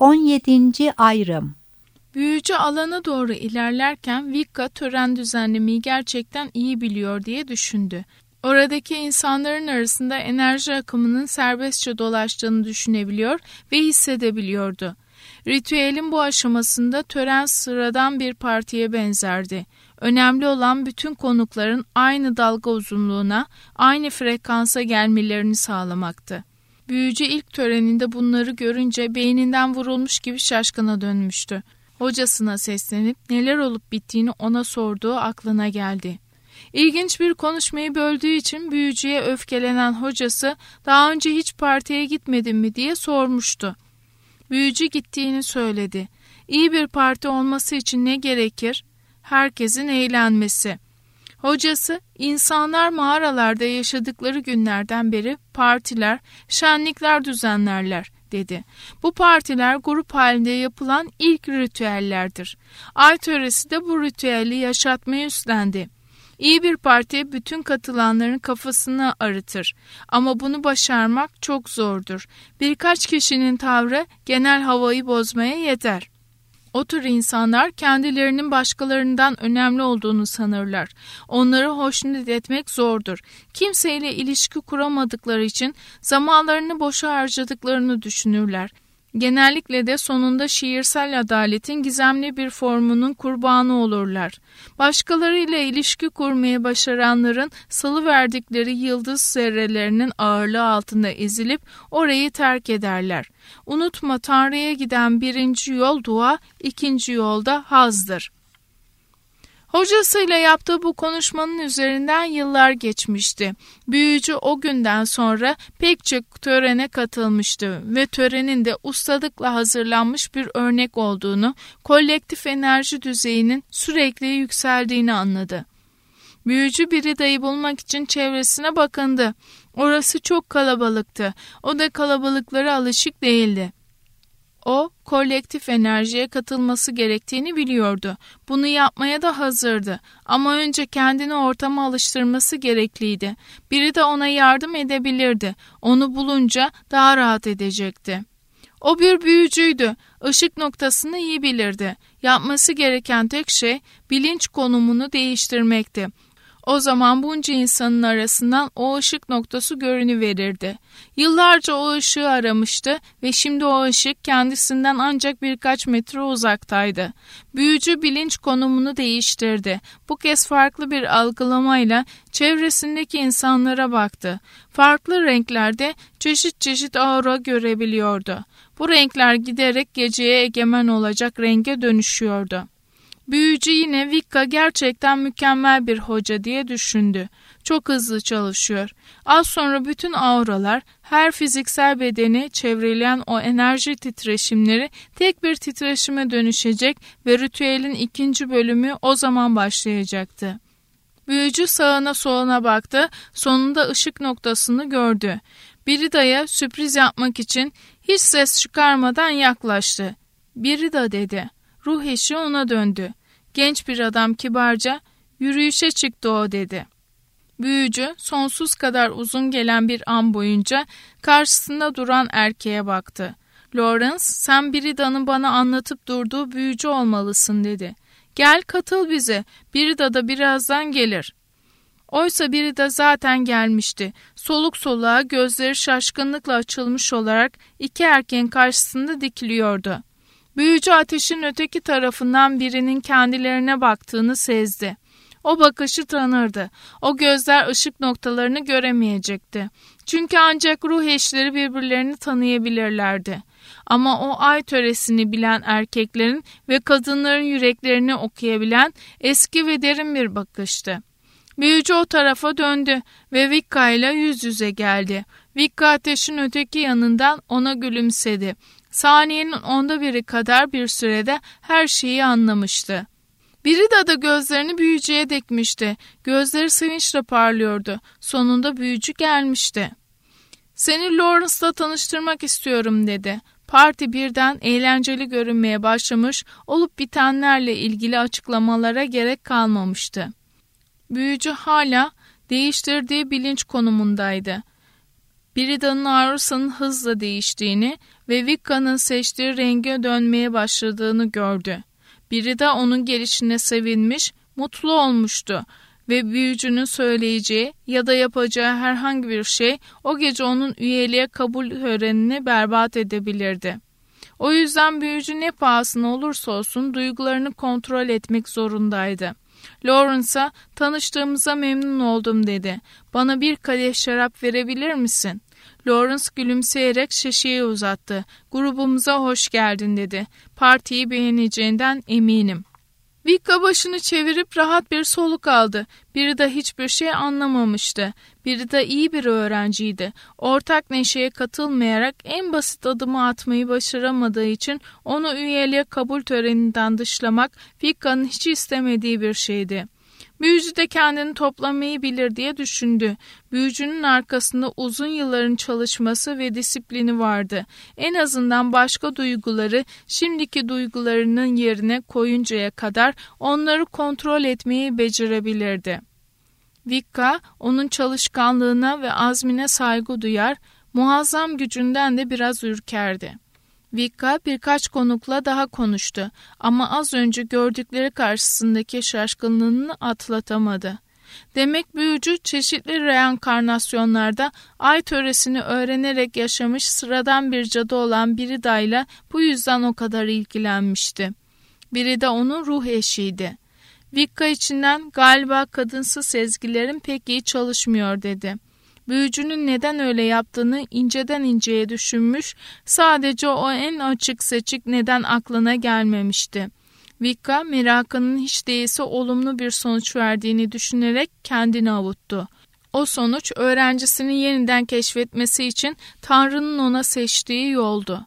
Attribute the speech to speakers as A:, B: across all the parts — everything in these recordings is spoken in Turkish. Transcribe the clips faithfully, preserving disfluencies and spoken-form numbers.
A: on yedinci ayrım.
B: Büyücü alana doğru ilerlerken Wicca tören düzenlemeyi gerçekten iyi biliyor diye düşündü. Oradaki insanların arasında enerji akımının serbestçe dolaştığını düşünebiliyor ve hissedebiliyordu. Ritüelin bu aşamasında tören sıradan bir partiye benzerdi. Önemli olan bütün konukların aynı dalga uzunluğuna, aynı frekansa gelmelerini sağlamaktı. Büyücü ilk töreninde bunları görünce beyninden vurulmuş gibi şaşkına dönmüştü. Hocasına seslenip neler olup bittiğini ona sorduğu aklına geldi. İlginç bir konuşmayı böldüğü için büyücüye öfkelenen hocası daha önce hiç partiye gitmedin mi diye sormuştu. Büyücü gittiğini söyledi. İyi bir parti olması için ne gerekir? Herkesin eğlenmesi. Hocası, insanlar mağaralarda yaşadıkları günlerden beri partiler, şenlikler düzenlerler, dedi. Bu partiler grup halinde yapılan ilk ritüellerdir. Ay töresi de bu ritüeli yaşatmayı üstlendi. İyi bir parti bütün katılanların kafasını arıtır. Ama bunu başarmak çok zordur. Birkaç kişinin tavrı genel havayı bozmaya yeter. O tür insanlar kendilerinin başkalarından önemli olduğunu sanırlar. Onları hoşnut etmek zordur. Kimseyle ilişki kuramadıkları için zamanlarını boşa harcadıklarını düşünürler. Genellikle de sonunda şiirsel adaletin gizemli bir formunun kurbanı olurlar. Başkalarıyla ilişki kurmayı başaranların salıverdikleri yıldız zerrelerinin ağırlığı altında ezilip orayı terk ederler. Unutma, Tanrı'ya giden birinci yol dua, ikinci yolda hazdır. Hocasıyla yaptığı bu konuşmanın üzerinden yıllar geçmişti. Büyücü o günden sonra pek çok törene katılmıştı ve törenin de ustalıkla hazırlanmış bir örnek olduğunu, kolektif enerji düzeyinin sürekli yükseldiğini anladı. Büyücü Birida'yı bulmak için çevresine bakındı. Orası çok kalabalıktı. O da kalabalıklara alışık değildi. O, kolektif enerjiye katılması gerektiğini biliyordu. Bunu yapmaya da hazırdı. Ama önce kendini ortama alıştırması gerekliydi. Biri de ona yardım edebilirdi. Onu bulunca daha rahat edecekti. O bir büyücüydü. Işık noktasını iyi bilirdi. Yapması gereken tek şey bilinç konumunu değiştirmekti. O zaman bunca insanın arasından o ışık noktası görünüverirdi. Yıllarca o ışığı aramıştı ve şimdi o ışık kendisinden ancak birkaç metre uzaktaydı. Büyücü bilinç konumunu değiştirdi. Bu kez farklı bir algılamayla çevresindeki insanlara baktı. Farklı renklerde çeşit çeşit aura görebiliyordu. Bu renkler giderek geceye egemen olacak renge dönüşüyordu. Büyücü yine Wicca gerçekten mükemmel bir hoca diye düşündü. Çok hızlı çalışıyor. Az sonra bütün auralar, her fiziksel bedeni çevreleyen o enerji titreşimleri tek bir titreşime dönüşecek ve ritüelin ikinci bölümü o zaman başlayacaktı. Büyücü sağına soluna baktı, sonunda ışık noktasını gördü. Birida'ya sürpriz yapmak için hiç ses çıkarmadan yaklaştı. "Birida," dedi. Ruh eşi ona döndü. Genç bir adam kibarca, "Yürüyüşe çıktı o," dedi. Büyücü sonsuz kadar uzun gelen bir an boyunca karşısında duran erkeğe baktı. "Lawrence, sen Birida'nın bana anlatıp durduğu büyücü olmalısın," dedi. "Gel katıl bize, Birida da birazdan gelir." Oysa Birida zaten gelmişti. Soluk soluğa gözleri şaşkınlıkla açılmış olarak iki erkeğin karşısında dikiliyordu. Büyücü ateşin öteki tarafından birinin kendilerine baktığını sezdi. O bakışı tanırdı. O gözler ışık noktalarını göremeyecekti. Çünkü ancak ruh eşleri birbirlerini tanıyabilirlerdi. Ama o ay töresini bilen erkeklerin ve kadınların yüreklerini okuyabilen eski ve derin bir bakıştı. Büyücü o tarafa döndü ve Wicca ile yüz yüze geldi. Wicca ateşin öteki yanından ona gülümsedi. Saniyenin onda biri kadar bir sürede her şeyi anlamıştı. Birida da gözlerini büyücüye dikmişti. Gözleri sevinçle parlıyordu. Sonunda büyücü gelmişti. "Seni Lawrence'la tanıştırmak istiyorum," dedi. Parti birden eğlenceli görünmeye başlamış, olup bitenlerle ilgili açıklamalara gerek kalmamıştı. Büyücü hala değiştirdiği bilinç konumundaydı. Birida'nın aurasının hızla değiştiğini ve Vikka'nın seçtiği renge dönmeye başladığını gördü. Biri de onun gelişine sevinmiş, mutlu olmuştu ve büyücünün söyleyeceği ya da yapacağı herhangi bir şey o gece onun üyeliğe kabul törenini berbat edebilirdi. O yüzden büyücü ne pahasına olursa olsun duygularını kontrol etmek zorundaydı. Lawrence'a "Tanıştığımıza memnun oldum" dedi. "Bana bir kadeh şarap verebilir misin?" Lawrence gülümseyerek şişeyi uzattı. "Grubumuza hoş geldin" dedi. "Partiyi beğeneceğinden eminim." Vicka başını çevirip rahat bir soluk aldı. Biri de hiçbir şey anlamamıştı. Biri de iyi bir öğrenciydi. Ortak neşeye katılmayarak en basit adımı atmayı başaramadığı için onu üyeliğe kabul töreninden dışlamak Vicka'nın hiç istemediği bir şeydi. Büyücü de kendini toplamayı bilir diye düşündü. Büyücünün arkasında uzun yılların çalışması ve disiplini vardı. En azından başka duyguları şimdiki duygularının yerine koyuncaya kadar onları kontrol etmeyi becerebilirdi. Vicka onun çalışkanlığına ve azmine saygı duyar, muazzam gücünden de biraz ürkerdi. Vicka birkaç konukla daha konuştu ama az önce gördükleri karşısındaki şaşkınlığını atlatamadı. Demek büyücü çeşitli reenkarnasyonlarda ay töresini öğrenerek yaşamış sıradan bir cadı olan Birida'yla bu yüzden o kadar ilgilenmişti. Birida onun ruh eşiydi. Vicka içinden "Galiba kadınsı sezgilerim pek iyi çalışmıyor" dedi. Büyücünün neden öyle yaptığını inceden inceye düşünmüş, sadece o en açık seçik neden aklına gelmemişti. Vicka, merakının hiç değilse olumlu bir sonuç verdiğini düşünerek kendini avuttu. O sonuç, öğrencisini yeniden keşfetmesi için Tanrı'nın ona seçtiği yoldu.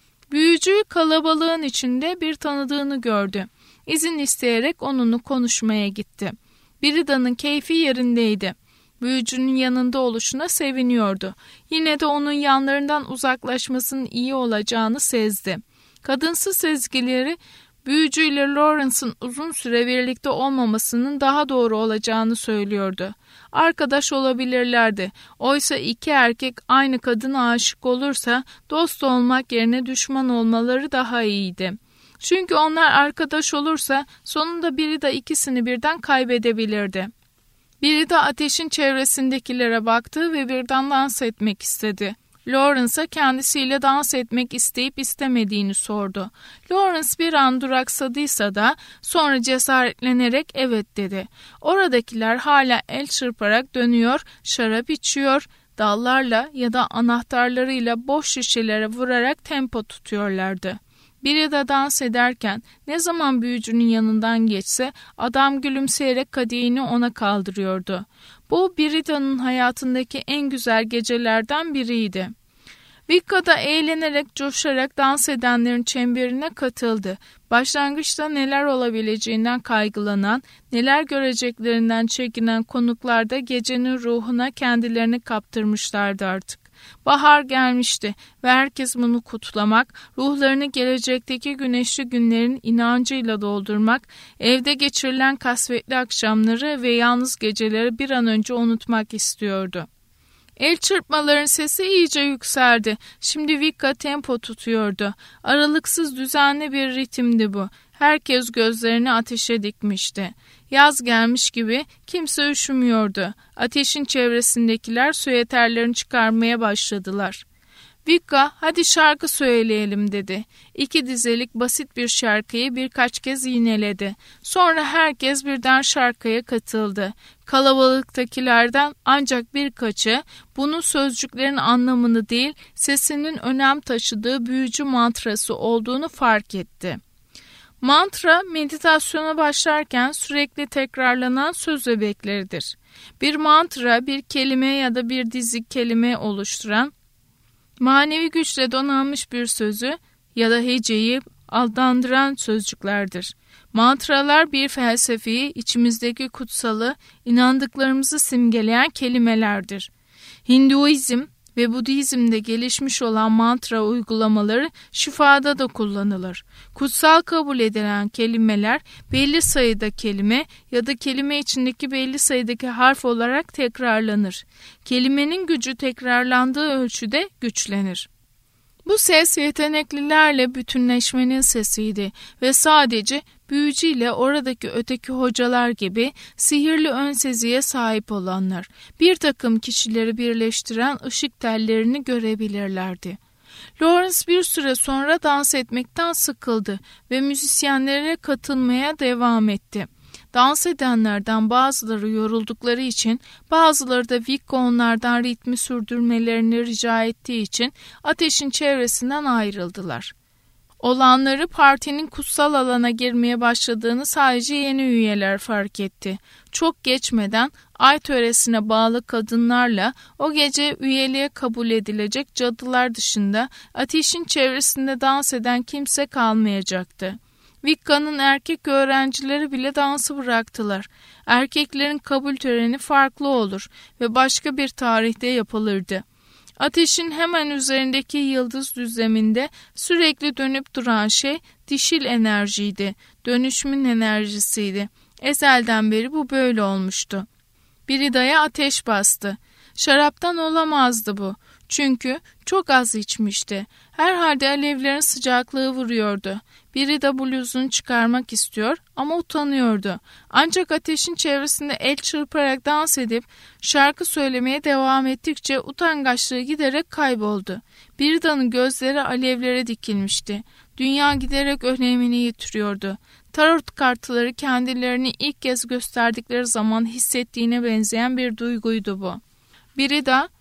B: Büyücü kalabalığın içinde bir tanıdığını gördü. İzin isteyerek onunla konuşmaya gitti. Birida'nın keyfi yerindeydi. Büyücünün yanında oluşuna seviniyordu. Yine de onun yanlarından uzaklaşmasının iyi olacağını sezdi. Kadınsı sezgileri büyücüyle Lawrence'ın uzun süre birlikte olmamasının daha doğru olacağını söylüyordu. Arkadaş olabilirlerdi. Oysa iki erkek aynı kadına aşık olursa dost olmak yerine düşman olmaları daha iyiydi. Çünkü onlar arkadaş olursa sonunda biri de ikisini birden kaybedebilirdi. Biri de ateşin çevresindekilere baktı ve birden dans etmek istedi. Lawrence'a kendisiyle dans etmek isteyip istemediğini sordu. Lawrence bir an duraksadıysa da sonra cesaretlenerek evet dedi. Oradakiler hala el çırparak dönüyor, şarap içiyor, dallarla ya da anahtarlarıyla boş şişelere vurarak tempo tutuyorlardı. Biri de dans ederken ne zaman büyücünün yanından geçse adam gülümseyerek kadehini ona kaldırıyordu. Bu Birida'nın hayatındaki en güzel gecelerden biriydi. Vicka da eğlenerek, coşarak dans edenlerin çemberine katıldı. Başlangıçta neler olabileceğinden kaygılanan, neler göreceklerinden çekinen konuklar da gecenin ruhuna kendilerini kaptırmışlardı artık. Bahar gelmişti ve herkes bunu kutlamak, ruhlarını gelecekteki güneşli günlerin inancıyla doldurmak, evde geçirilen kasvetli akşamları ve yalnız geceleri bir an önce unutmak istiyordu. El çırpmaların sesi iyice yükseldi. Şimdi Vicka tempo tutuyordu. Aralıksız düzenli bir ritimdi bu. Herkes gözlerini ateşe dikmişti. Yaz gelmiş gibi kimse üşümüyordu. Ateşin çevresindekiler süeterlerini çıkarmaya başladılar. Vicka, "Hadi şarkı söyleyelim" dedi. İki dizelik basit bir şarkıyı birkaç kez yineledi. Sonra herkes birden şarkıya katıldı. Kalabalıktakilerden ancak birkaçı bunun sözcüklerin anlamını değil, sesinin önem taşıdığı büyücü mantrası olduğunu fark etti. Mantra, meditasyona başlarken sürekli tekrarlanan söz öbekleridir. Bir mantra, bir kelime ya da bir dizi kelime oluşturan, manevi güçle donanmış bir sözü ya da heceyi adlandıran sözcüklerdir. Mantralar bir felsefeyi, içimizdeki kutsalı, inandıklarımızı simgeleyen kelimelerdir. Hinduizm ve Budizm'de gelişmiş olan mantra uygulamaları şifada da kullanılır. Kutsal kabul edilen kelimeler belli sayıda kelime ya da kelime içindeki belli sayıdaki harf olarak tekrarlanır. Kelimenin gücü tekrarlandığı ölçüde güçlenir. Bu ses yeteneklilerle bütünleşmenin sesiydi ve sadece büyücüyle oradaki öteki hocalar gibi sihirli önseziye sahip olanlar bir takım kişileri birleştiren ışık tellerini görebilirlerdi. Lawrence bir süre sonra dans etmekten sıkıldı ve müzisyenlere katılmaya devam etti. Dans edenlerden bazıları yoruldukları için, bazıları da Vicka onlardan ritmi sürdürmelerini rica ettiği için ateşin çevresinden ayrıldılar. Olanları partinin kutsal alana girmeye başladığını sadece yeni üyeler fark etti. Çok geçmeden ay töresine bağlı kadınlarla o gece üyeliğe kabul edilecek cadılar dışında ateşin çevresinde dans eden kimse kalmayacaktı. Vikka'nın erkek öğrencileri bile dansı bıraktılar. Erkeklerin kabul töreni farklı olur ve başka bir tarihte yapılırdı. Ateşin hemen üzerindeki yıldız düzleminde sürekli dönüp duran şey dişil enerjiydi, dönüşümün enerjisiydi. Ezelden beri bu böyle olmuştu. Birida'ya ateş bastı. Şaraptan olamazdı bu. Çünkü çok az içmişti. Herhalde alevlerin sıcaklığı vuruyordu. Birida bluzunu çıkarmak istiyor ama utanıyordu. Ancak ateşin çevresinde el çırparak dans edip şarkı söylemeye devam ettikçe utangaçlığı giderek kayboldu. Birida'nın gözleri alevlere dikilmişti. Dünya giderek önemini yitiriyordu. Tarot kartları kendilerini ilk kez gösterdikleri zaman hissettiğine benzeyen bir duyguydu bu. Birida,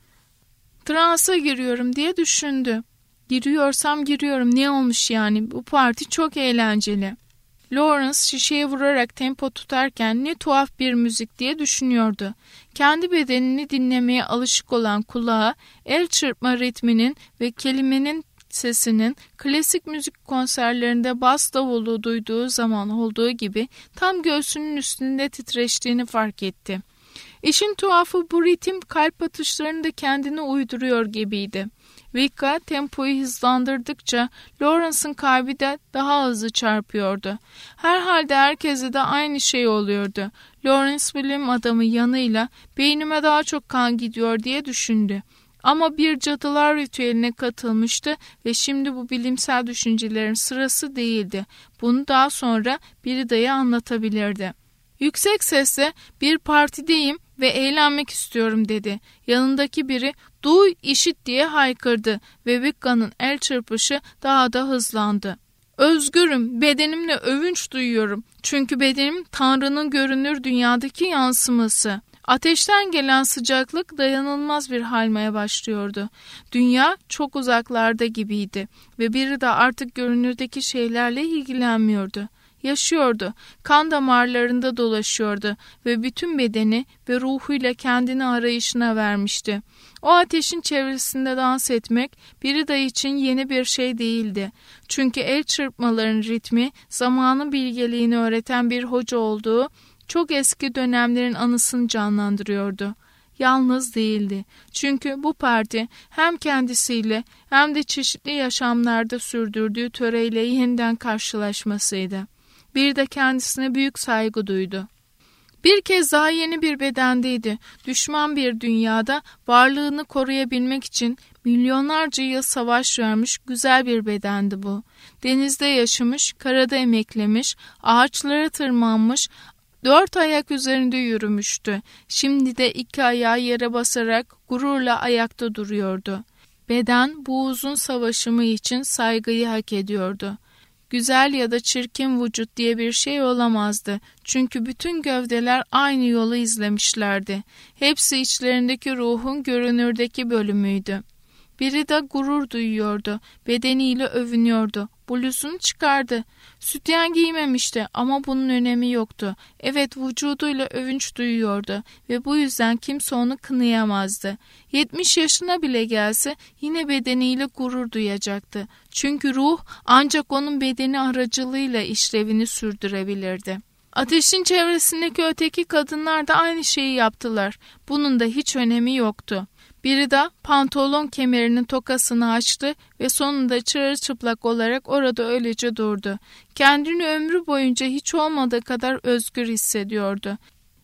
B: transa giriyorum diye düşündü. Giriyorsam giriyorum, ne olmuş yani, bu parti çok eğlenceli. Lawrence şişeye vurarak tempo tutarken ne tuhaf bir müzik diye düşünüyordu. Kendi bedenini dinlemeye alışık olan kulağı el çırpma ritminin ve kelimenin sesinin klasik müzik konserlerinde bas davulu duyduğu zaman olduğu gibi tam göğsünün üstünde titreştiğini fark etti. İşin tuhafı bu ritim kalp atışlarını da kendine uyduruyor gibiydi. Vicka tempoyu hızlandırdıkça Lawrence'ın kalbi de daha hızlı çarpıyordu. Herhalde herkese de aynı şey oluyordu. Lawrence bilim adamı yanıyla beynime daha çok kan gidiyor diye düşündü. Ama bir cadılar ritüeline katılmıştı ve şimdi bu bilimsel düşüncelerin sırası değildi. Bunu daha sonra Birida'ya anlatabilirdi. Yüksek sesle bir partideyim ve eğlenmek istiyorum dedi. Yanındaki biri duy işit diye haykırdı ve Vikka'nın el çırpışı daha da hızlandı. Özgürüm, bedenimle övünç duyuyorum. Çünkü bedenim Tanrı'nın görünür dünyadaki yansıması. Ateşten gelen sıcaklık dayanılmaz bir halmaya başlıyordu. Dünya çok uzaklarda gibiydi ve biri de artık görünürdeki şeylerle ilgilenmiyordu. Yaşıyordu, kan damarlarında dolaşıyordu ve bütün bedeni ve ruhuyla kendini arayışına vermişti. O ateşin çevresinde dans etmek Birida için yeni bir şey değildi. Çünkü el çırpmaların ritmi zamanın bilgeliğini öğreten bir hoca olduğu çok eski dönemlerin anısını canlandırıyordu. Yalnız değildi. Çünkü bu parti hem kendisiyle hem de çeşitli yaşamlarda sürdürdüğü töreyle yeniden karşılaşmasıydı. Bir de kendisine büyük saygı duydu. Bir kez daha yeni bir bedendeydi. Düşman bir dünyada varlığını koruyabilmek için milyonlarca yıl savaş vermiş güzel bir bedendi bu. Denizde yaşamış, karada emeklemiş, ağaçlara tırmanmış, dört ayak üzerinde yürümüştü. Şimdi de iki ayağı yere basarak gururla ayakta duruyordu. Beden bu uzun savaşımı için saygıyı hak ediyordu. Güzel ya da çirkin vücut diye bir şey olamazdı. Çünkü bütün gövdeler aynı yolu izlemişlerdi. Hepsi içlerindeki ruhun görünürdeki bölümüydü. Biri de gurur duyuyordu. Bedeniyle övünüyordu. Bluzunu çıkardı. Sütyen giymemişti ama bunun önemi yoktu. Evet, vücuduyla övünç duyuyordu ve bu yüzden kimse onu kınayamazdı. yetmiş yaşına bile gelse yine bedeniyle gurur duyacaktı. Çünkü ruh ancak onun bedeni aracılığıyla işlevini sürdürebilirdi. Ateşin çevresindeki öteki kadınlar da aynı şeyi yaptılar. Bunun da hiç önemi yoktu. Biri de pantolon kemerinin tokasını açtı ve sonunda çırılçıplak olarak orada öylece durdu. Kendini ömrü boyunca hiç olmadığı kadar özgür hissediyordu.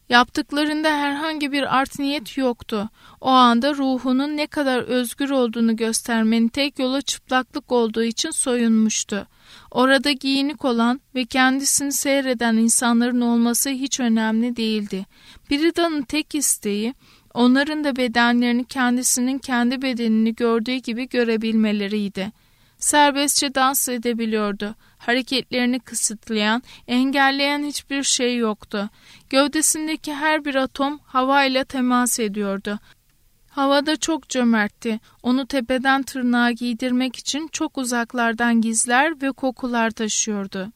B: Yaptıklarında herhangi bir art niyet yoktu. O anda ruhunun ne kadar özgür olduğunu göstermenin tek yolu çıplaklık olduğu için soyunmuştu. Orada giyinik olan ve kendisini seyreden insanların olması hiç önemli değildi. Brida'nın tek isteği, onların da bedenlerini kendisinin kendi bedenini gördüğü gibi görebilmeleriydi. Serbestçe dans edebiliyordu. Hareketlerini kısıtlayan, engelleyen hiçbir şey yoktu. Gövdesindeki her bir atom havayla temas ediyordu. Havada çok cömertti. Onu tepeden tırnağa giydirmek için çok uzaklardan gizler ve kokular taşıyordu.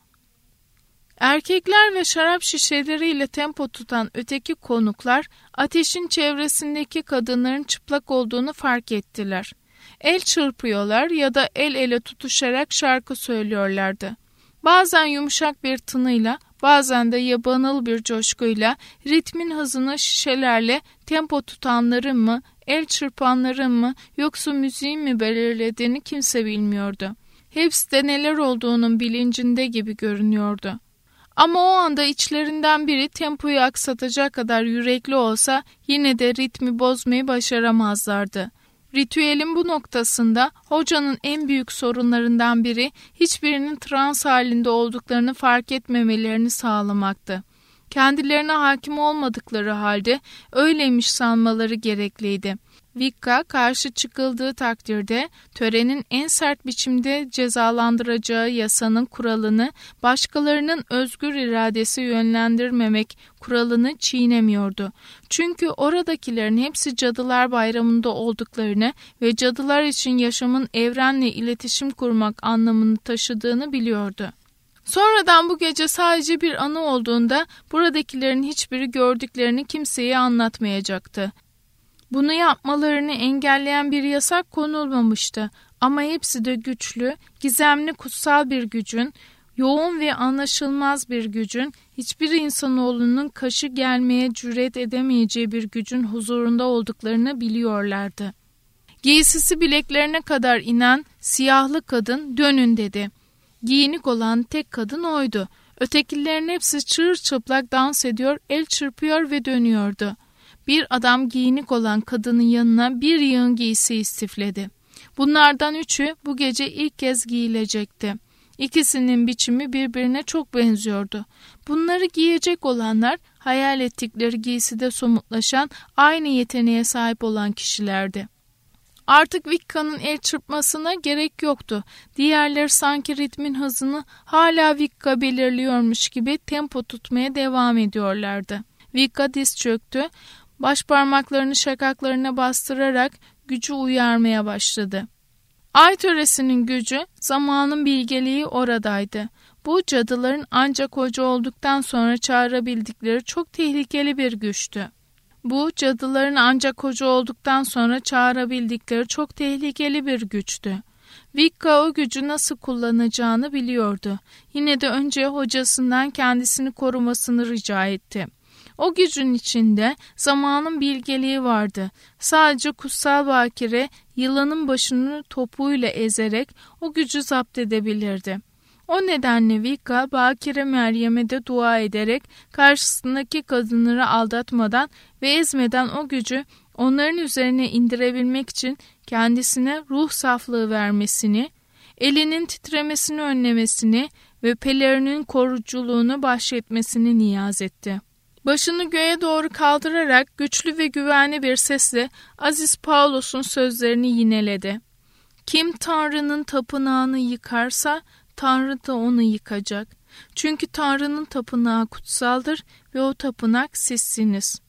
B: Erkekler ve şarap şişeleriyle tempo tutan öteki konuklar, ateşin çevresindeki kadınların çıplak olduğunu fark ettiler. El çırpıyorlar ya da el ele tutuşarak şarkı söylüyorlardı. Bazen yumuşak bir tınıyla, bazen de yabanıl bir coşkuyla, ritmin hızını şişelerle tempo tutanların mı, el çırpanların mı, yoksa müziğin mi belirlediğini kimse bilmiyordu. Hepsi de neler olduğunun bilincinde gibi görünüyordu. Ama o anda içlerinden biri tempoyu aksatacak kadar yürekli olsa yine de ritmi bozmayı başaramazlardı. Ritüelin bu noktasında hocanın en büyük sorunlarından biri hiçbirinin trans halinde olduklarını fark etmemelerini sağlamaktı. Kendilerine hakim olmadıkları halde öyleymiş sanmaları gerekliydi. Wicca karşı çıkıldığı takdirde törenin en sert biçimde cezalandıracağı yasanın kuralını, başkalarının özgür iradesi yönlendirmemek kuralını çiğnemiyordu. Çünkü oradakilerin hepsi Cadılar Bayramı'nda olduklarını ve cadılar için yaşamın evrenle iletişim kurmak anlamını taşıdığını biliyordu. Sonradan bu gece sadece bir anı olduğunda buradakilerin hiçbiri gördüklerini kimseye anlatmayacaktı. Bunu yapmalarını engelleyen bir yasak konulmamıştı ama hepsi de güçlü, gizemli kutsal bir gücün, yoğun ve anlaşılmaz bir gücün, hiçbir insanoğlunun kaşı gelmeye cüret edemeyeceği bir gücün huzurunda olduklarını biliyorlardı. Giysisi bileklerine kadar inen siyahlı kadın dönün dedi. Giyinik olan tek kadın oydu. Ötekilerin hepsi çırılçıplak dans ediyor, el çırpıyor ve dönüyordu. Bir adam giyinik olan kadının yanına bir yığın giysi istifledi. Bunlardan üçü bu gece ilk kez giyilecekti. İkisinin biçimi birbirine çok benziyordu. Bunları giyecek olanlar hayal ettikleri giyside somutlaşan aynı yeteneğe sahip olan kişilerdi. Artık Wicca'nın el çırpmasına gerek yoktu. Diğerleri sanki ritmin hızını hala Wicca belirliyormuş gibi tempo tutmaya devam ediyorlardı. Wicca diz çöktü. Başparmaklarını şakaklarına bastırarak gücü uyarmaya başladı. Ay töresinin gücü, zamanın bilgeliği oradaydı. Bu cadıların ancak hoca olduktan sonra çağırabildikleri çok tehlikeli bir güçtü. Bu cadıların ancak hoca olduktan sonra çağırabildikleri çok tehlikeli bir güçtü. Wicca o gücü nasıl kullanacağını biliyordu. Yine de önce hocasından kendisini korumasını rica etti. O gücün içinde zamanın bilgeliği vardı. Sadece kutsal bakire yılanın başını topuğuyla ezerek o gücü zapt edebilirdi. O nedenle Wicca bakire Meryem'e de dua ederek karşısındaki kadınları aldatmadan ve ezmeden o gücü onların üzerine indirebilmek için kendisine ruh saflığı vermesini, elinin titremesini önlemesini ve pelerinin koruculuğunu bahşetmesini niyaz etti. Başını göğe doğru kaldırarak güçlü ve güvenli bir sesle Aziz Paulus'un sözlerini yineledi. Kim Tanrı'nın tapınağını yıkarsa Tanrı da onu yıkacak. Çünkü Tanrı'nın tapınağı kutsaldır ve o tapınak sizsiniz.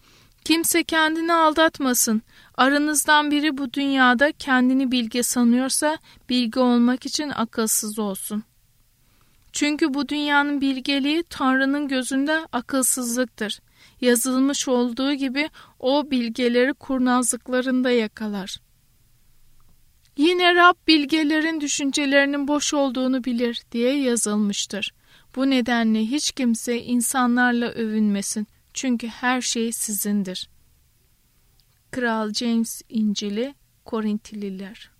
B: Kimse kendini aldatmasın. Aranızdan biri bu dünyada kendini bilge sanıyorsa bilge olmak için akılsız olsun. Çünkü bu dünyanın bilgeliği Tanrı'nın gözünde akılsızlıktır. Yazılmış olduğu gibi o bilgeleri kurnazlıklarında yakalar. Yine Rab bilgelerin düşüncelerinin boş olduğunu bilir diye yazılmıştır. Bu nedenle hiç kimse insanlarla övünmesin. Çünkü her şey sizindir. Kral James İncili Korintililer